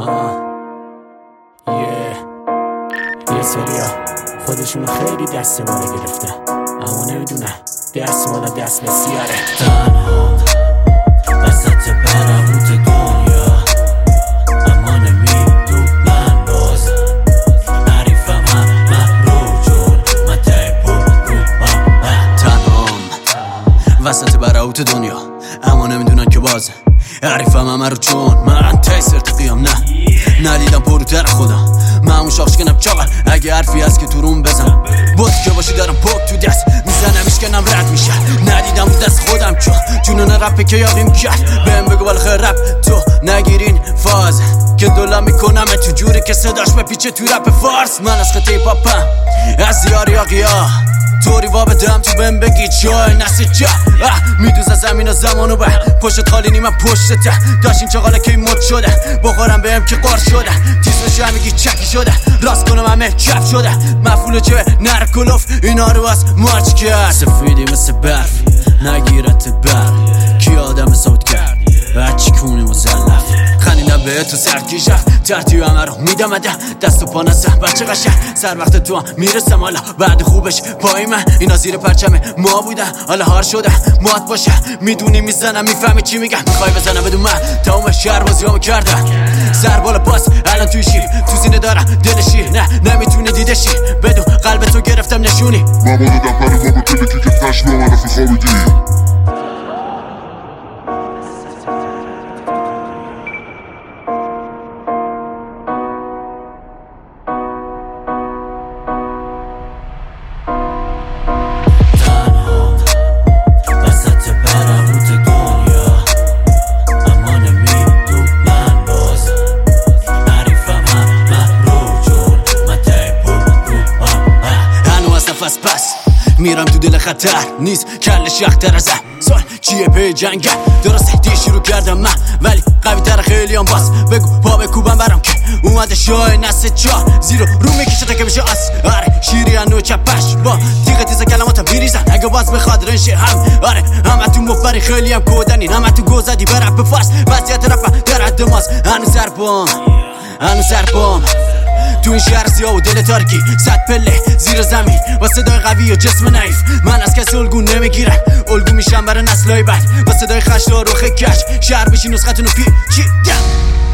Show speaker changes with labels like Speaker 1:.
Speaker 1: یه سریا خودشونو خیلی دست بالا گرفته، اما نمیدونن دست بالا دست بسیاره.
Speaker 2: تنها وسط برهوت دنیا، اما نمیدونن باز عریفم همه رو جون من تیپو رو تنهام وسط برهوت دنیا، اما نمیدونن که باز عریفم همه رو چون من تی سرت قیام ندیدم پروتر خودم. من همون شاخش کنم چاقل اگه حرفی هست که تو روم بزن، بود که باشی دارم پک تو دست میزنمش کنم رد میشه. ندیدم رو دست خودم چون جونون رپ که یاقیم کرد. بهم بگو بالاخره رپ تو نگیرین فاز که دولم میکنم تو جوری که صداش بپیچه تو رپ فارس. من از خطه پاپم از دیار یاقیا طوری وابدم تو بهم بگی جای نسی جا میدوز از زمین و زمانو به پشت خالی نیمه پشت ته داشتین چاقاله که مد شده بخورم بهم که قار شده تیز بشه همگی چکی شده راست کنم همه چپ شده مفعول چه نر کلوف اینا رو از مارچ کرد. سفیدی مثل برف نگیرت بر کی آدم صوت کرد بچی کونی مزلف خندیدم به تو سرکیش رفت ترتیب همه رو میدم دست و پا نسه بچه قشه سر وقت تو هم میرسم حالا بعد خوبش پای من اینا زیر پرچم ما بودن حالا هار شده مات باشه میدونی میزنم میفهمی چی میگم میخوای بزنم بدون من تمام شهر بازی همو کردم سر بالا پاس الان توی شیر تو سینه دارم دلشی نه نمیتونه دیدشی بدون قلب تو گرفتم نشونی
Speaker 3: من بودم پر بابا تلکی که پشم و من افی خوابیدی
Speaker 2: پس میرم تو دل خطر نیست کل شختر ازم سال چیه پی جنگه درسته دی شروع کردم من ولی قوی تر خیلی هم باز بگو پا بکوبم برام که اومده شای نسه چار زیرو رو میکشه تا که بشه آس آره شیری هنو چپش با تیغ تیز کلماتم میریزن اگه باز بخواد رنشه هم آره همه تو مفبری خیلی هم کودنین همه تو گوزدی برپ به فارس وضعیت رفت در حد ماست هنو سرپام تو این شهر سیاه و دل تارکی 100 پله زیر زمین با صدای قوی و جسم نحیف من از کسی الگو نمیگیرم الگو میشم برای نسلای بعد با صدای خشت و روخ کش شهر بشی نسختونو پیچیدم